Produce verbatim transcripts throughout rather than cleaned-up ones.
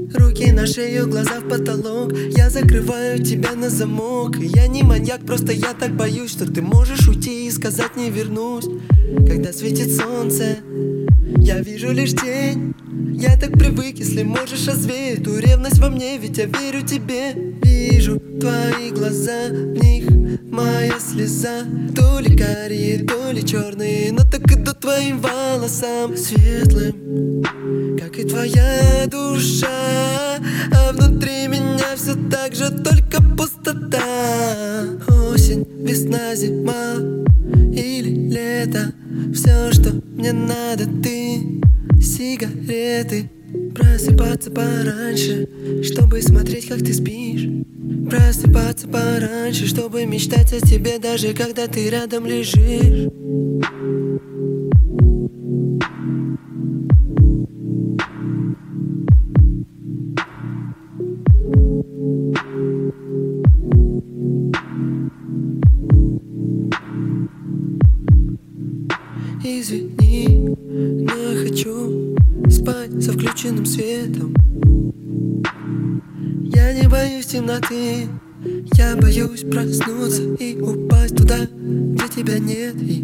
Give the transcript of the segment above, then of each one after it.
Руки на шею, глаза в потолок. Я закрываю тебя на замок. Я не маньяк, просто я так боюсь, что ты можешь уйти и сказать не вернусь. Когда светит солнце, я вижу лишь тень. Я так привык, если можешь развеять ту ревность во мне, ведь я верю тебе. Вижу твои глаза, в них моя слеза. То ли карие, то ли черные, но так идут твоим волосам светлым, как и твоя душа. А внутри меня все так же, только пустота. Осень, весна, зима или лето, все, что мне надо, ты, сигареты. Просыпаться пораньше, чтобы смотреть, как ты спишь. Просыпаться пораньше, чтобы мечтать о тебе, даже когда ты рядом лежишь. Извини, но я хочу спать со включенным светом. Я не боюсь темноты, я боюсь проснуться и упасть туда, где тебя нет, и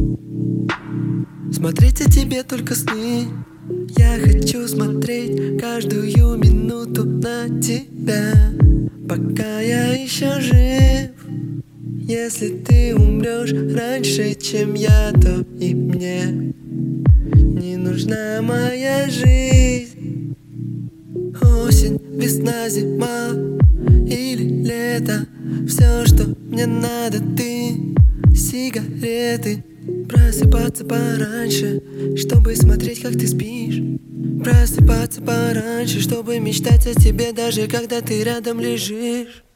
смотреть о тебе только сны. Я хочу смотреть каждую минуту на тебя, пока я еще жив. Если ты умрешь раньше, чем я, то и мне не нужна моя жизнь. Осень, весна, зима или лето, все, что мне надо, ты, сигареты. Просыпаться пораньше, чтобы смотреть, как ты спишь. Просыпаться пораньше, чтобы мечтать о тебе, даже когда ты рядом лежишь.